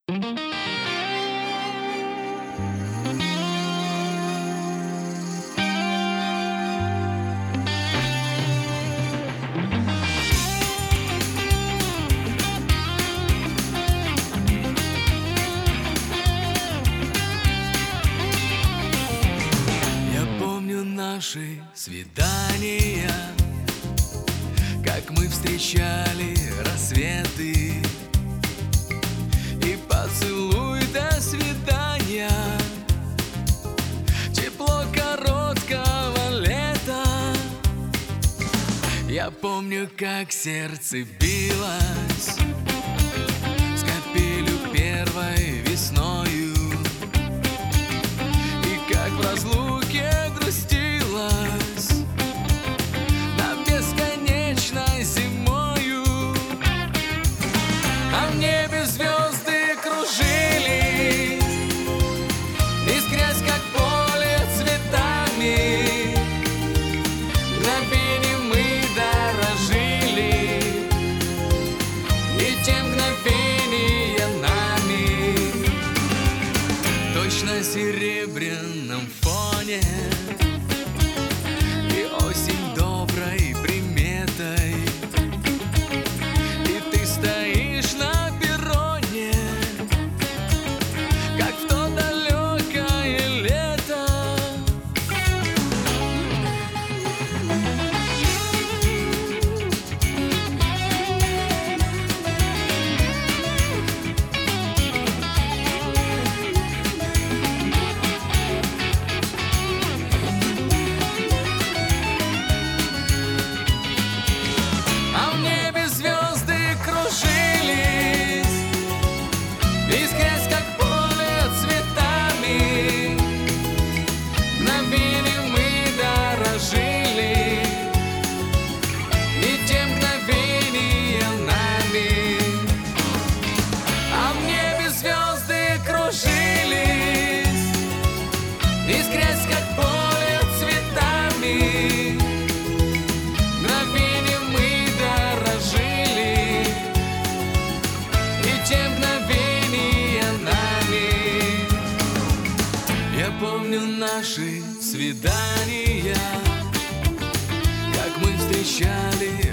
Наши свидания, как мы встречали рассветы, и поцелуй до свидания, тепло короткого лета. Я помню, как сердце билось с капелью первой весною, и как в разлуке грустилась над бесконечной зимою. А в небе звезды кружились, искрясь как поле цветами. Мгновеньем мы дорожили, и те мгновения нами, точно на серебряном фоне. Осень доброй приметой, и ты стоишь на перроне, как в то далекое лето. Искрясь как поле цветами, мгновеньем мы дорожили, и те мгновения нами. А в небе звезды кружились, искрясь как поле цветами, мгновеньем мы дорожили, и те мгновения нами. Я помню наши свидания, как мы встречали